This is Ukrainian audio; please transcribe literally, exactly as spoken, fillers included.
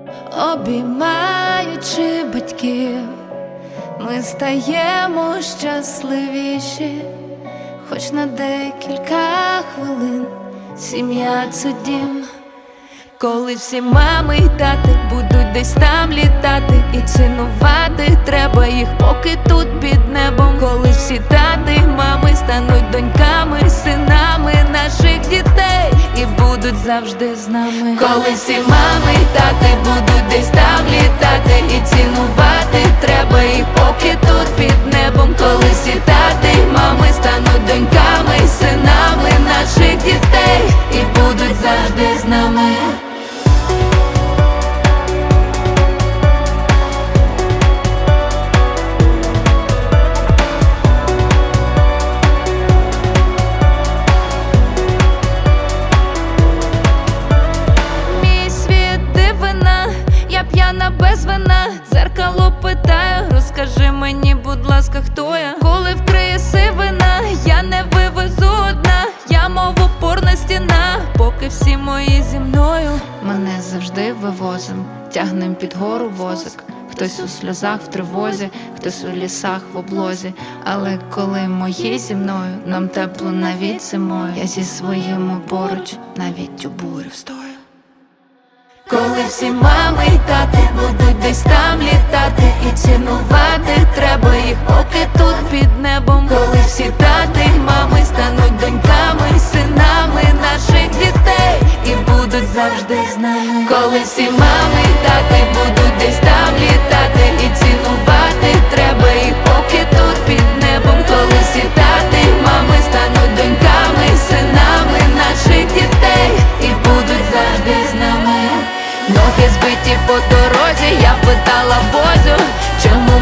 Обіймаючи батьків, ми стаємо щасливіші, хоч на декілька хвилин. Сім'я – це дім. Коли всі мами й тати будуть десь там літати, і цінувати треба їх, поки тут під небом. Коли всі тати й мами стануть доньками, синами наших дітей і будуть завжди з нами. Коли всі мами й тати будуть десь там літати, і цінувати треба їх, поки тут під небом. Коли всі тати й мами стануть доньками, синами наших дітей і будуть завжди з нами. П'яна без вина, дзеркало питаю, розкажи мені, будь ласка, хто я? Коли вкриє сивина, я не вивезу одна, я мов опорна стіна, поки всі мої зі мною. Мене завжди вивозим, тягнем під гору возик. Хтось у сльозах, в тривозі, хтось у лісах, в облозі. Але коли мої зі мною, нам тепло навіть зимою. Я зі своїми поруч, навіть у бурю встою. Коли всі мами й тати будуть десь там літати, і цінувати треба їх, поки тут під небом. Коли всі тати й мами стануть доньками, синами наших дітей і будуть завжди з нами. Коли всі мами й тати будуть десь там літати, і цінувати треба їх, поки тут під небом. Коли всі тати й мами стануть доньками, синами наших дітей і будуть завжди з нами. Ноги збиті по дорозі, я питала Бозю, чому